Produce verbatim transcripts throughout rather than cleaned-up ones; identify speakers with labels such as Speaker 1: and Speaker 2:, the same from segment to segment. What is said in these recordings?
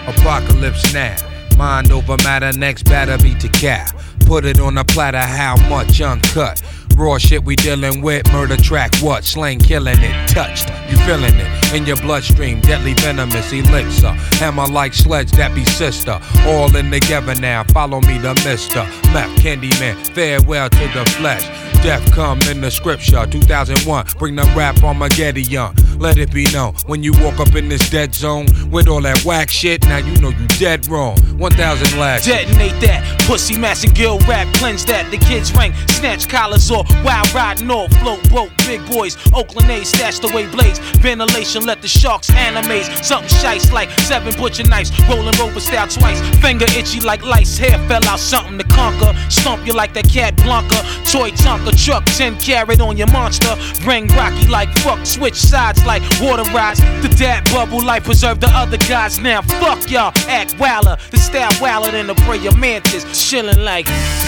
Speaker 1: Apocalypse now. Mind over matter, next batter be to cap. Put it on a platter, how much uncut? Raw shit we dealing with, murder track what? Slang killing it, touched, you feeling it in your bloodstream, deadly venomous elixir. Hammer like sledge, that be sister. All in together now, follow me the mister. Map Candyman, farewell to the flesh. Death come in the scripture, two thousand one, bring the rap Armageddon. Let it be known, when you walk up in this dead zone with all that whack shit, now you know you dead wrong. one thousand last.
Speaker 2: Detonate that, pussy mass and gill rap, cleanse that. The kids rank, snatch collars off, wild riding off, float broke, big boys, Oakland A's, stashed away blades, ventilation, let the sharks animate. Something shice like seven butcher knives, rolling rover style twice, finger itchy like lice, hair fell out, something to conquer, stomp you like that cat Blanca, toy Tonka truck, ten carat on your monster, ring rocky like fuck, switch sides like water rides, the dad bubble life preserve the other guys, now fuck y'all, act wilder, the style wilder than the prayer mantis, chillin' like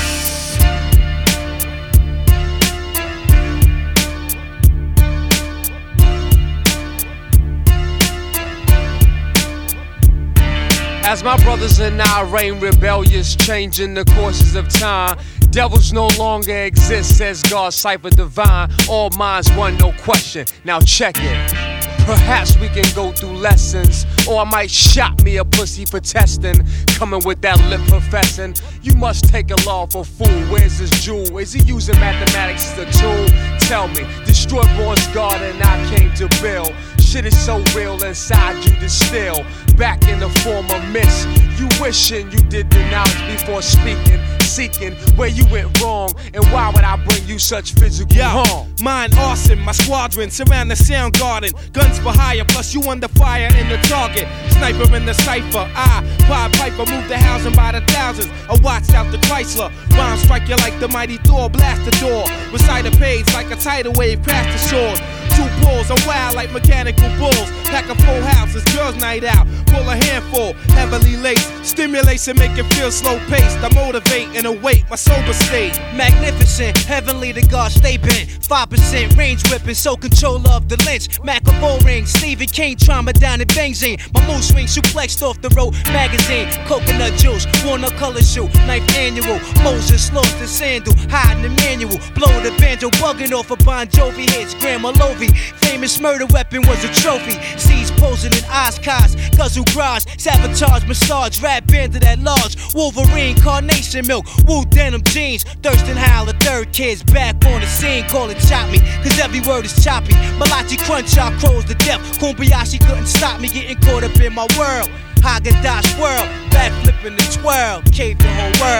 Speaker 3: as my brothers and I reign rebellious, changing the courses of time. Devils no longer exist, says God, cipher divine. All minds one, no question. Now check it. Perhaps we can go through lessons, or I might shot me a pussy for testing. Coming with that lip professing. You must take a law for fool. Where's his jewel? Is he using mathematics as a tool? Tell me, destroy Born's God and I came to build. Shit is so real inside you distill. Back in the form of mist. You wishing you did the knowledge before speaking. Seeking where you went wrong, and why would I bring you such physical
Speaker 4: Yo,
Speaker 3: harm?
Speaker 4: mine arson, my squadron surround the sound garden. Guns for hire, plus you under fire in the target. Sniper in the cipher, I, Pied Piper, move the housing by the thousands. I watched out the Chrysler, rhyme strike you like the mighty Thor, blast the door. Recite a page like a tidal wave, crash the shores. Two pulls, I'm wild like mechanical bulls. Pack a full house, it's girls' night out. Pull a handful, heavily laced. Stimulation make it feel slow paced. I motivate and await my sober state.
Speaker 5: Magnificent, heavenly to God stay bent. five percent range whipping, so control of the lynch. Macabre ring, Stephen King trauma down in Benzine. My mood swing suplexed off the road magazine. Coconut juice, walnut color shoe, ninth annual. Moses lost the sandal, hiding the manual. Blow the banjo, bugging off a Bon Jovi hits. Grandma Lovey, famous murder weapon was a trophy. Seeds posing in Oshkosh, guzzle garage, sabotage, massage, rap bandit at large. Wolverine, carnation milk, woo denim jeans. Thurston Howell, the third kid's back on the scene. Call it chop me, cause every word is choppy. Malachi crunch out crows to death. Kumbayashi couldn't stop me getting caught up in my world. Haagen-Dazs swirl, backflipping the twirl, cave the whole world.